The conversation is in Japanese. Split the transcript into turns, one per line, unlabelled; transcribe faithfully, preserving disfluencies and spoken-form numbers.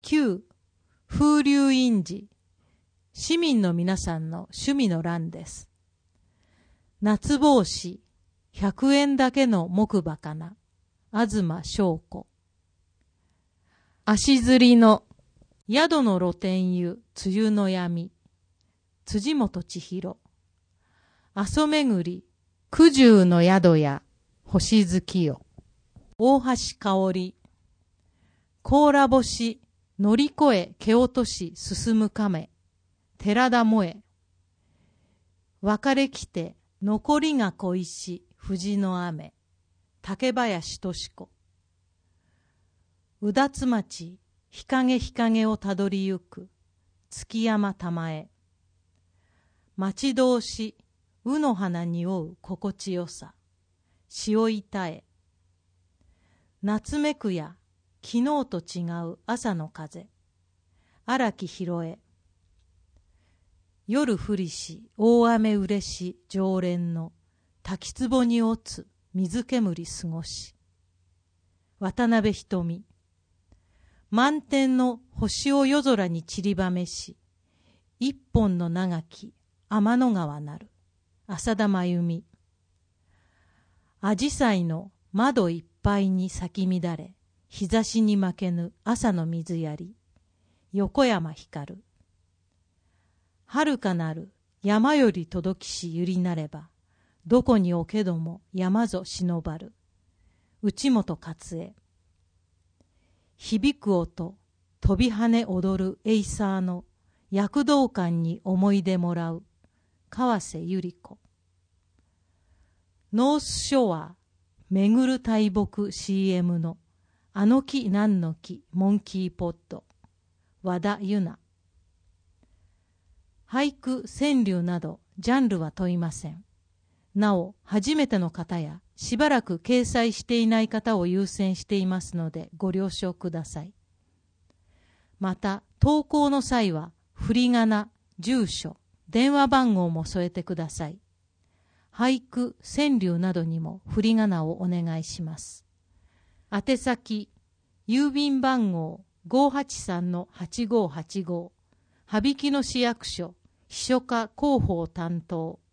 旧風流印字、市民の皆さんの趣味の欄です。夏帽子、ひゃくえんだけの木馬かな、東翔子。足摺りの宿の露天湯、梅雨の闇、辻本千尋。阿蘇巡り、九十の宿や星月夜。大橋香織。甲羅干し、乗り越え蹴落とし進む亀、寺田萌。別れ来て残りが小石、藤の雨、竹林敏子。うだつ町、日陰日陰をたどりゆく、月山玉江。待ち遠し、うの花匂う心地よさ、潮板へ。夏めくや、昨日と違う朝の風、荒木広江。夜降りし大雨うれし常連の滝壺に落つ水煙過ごし、渡辺瞳。満天の星を夜空に散りばめし、一本の長き天の川なる、浅田真由美。紫陽花の窓いっぱいに咲き乱れ、日差しに負けぬ朝の水やり、横山光。遥かなる山より届きしゆりなれば、どこにおけども山ぞ忍ばる、内本勝恵。響く音、飛び跳ね踊るエイサーの躍動感に思い出もらう、川瀬百合子。ノースショア、巡る大木 シーエム のあの木なんの木モンキーポッド、和田由奈。俳句、川柳などジャンルは問いません。なお、初めての方やしばらく掲載していない方を優先していますのでご了承ください。また、投稿の際は振り仮名、住所、電話番号も添えてください。俳句、川柳などにも振り仮名をお願いします。宛先、郵便番号 ごーはちさんのはちごーはちご、羽曳野市役所秘書課広報担当